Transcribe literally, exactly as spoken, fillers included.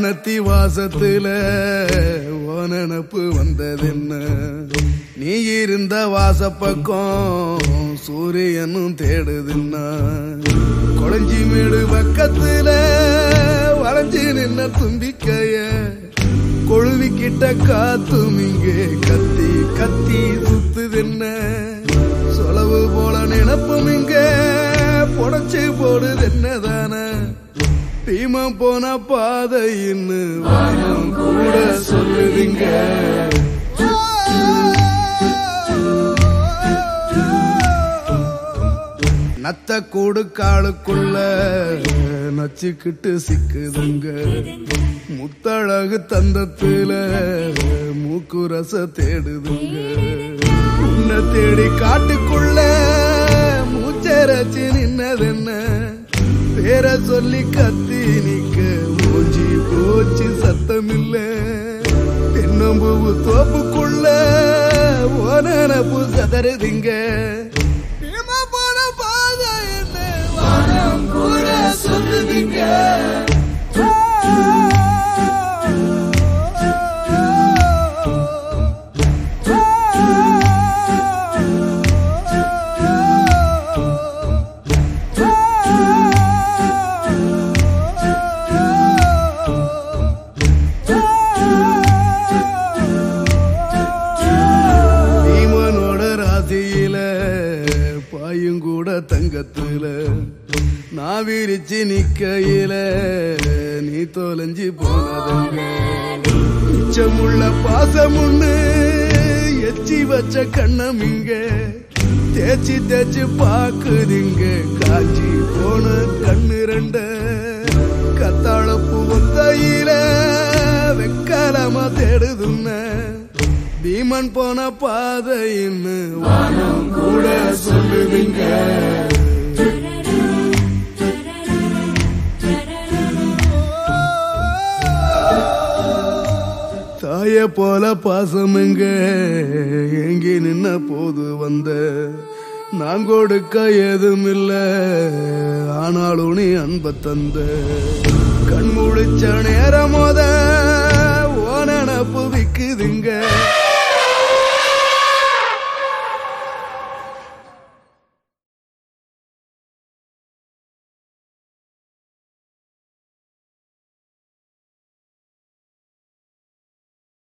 வாரணத்தி வாசத்துல ஓனப்பு வந்ததென்ன நீ இருந்த வாசப்பக்கம் சூரியனும் தேடுதுன்னா கொளஞ்சி மேடு பக்கத்துல வளைஞ்சி நின்ன தும்பிக்கைய கொழுவிக்கிட்ட காத்தும் இங்கே கத்தி கத்தி சுத்துதுன்ன சொலவு போல நினப்பும் இங்க புடச்சு போடுது என்னதான பீமம் போன பாதைன்னு வானம் கூட சொல்லுதுங்க நத்த கூடு காலுக்குள்ள நச்சுக்கிட்டு சிக்குதுங்க முத்தழகு தந்தத்துல மூக்கு ரச தேடுதுங்க உன்னை தேடி காட்டுக்குள்ள மூச்சரச்சு நின்னதென்ன பேர சொல்லி கத்தி நிக்க மூஞ்சி போச்சு சத்தமில்ல தென்னம்பூவு தோப்புக்குள்ள ஓனப்பு சதறுதிங்க போன பாதை என்ன வானம் கூட சொல்லுதிங்க கூட தங்கத்துல நான் விரிச்சு நிக்கையில நீ தொலைஞ்சி போனதுங்க மிச்சமுள்ள பாசமுன்னு எச்சி வச்ச கண்ணமிங்க தேச்சி தேச்சி பாக்குதிங்க காஞ்சி போன கண்ணு ரெண்ட கத்தாழ பூவத்தையில வெக்காலமா தேடுதுன்ன பீமன் போன பாதைன்னு வானம் கூட சொல்லுவீங்க தாய போல பாசமுங்க எங்கி நின்ன போது வந்த நான் கொடுக்க ஏதும் இல்ல ஆனாலும் நீ அன்ப தந்த கண் முழிச்ச நேரம் மோத ஓனப்பு விக்குதுங்க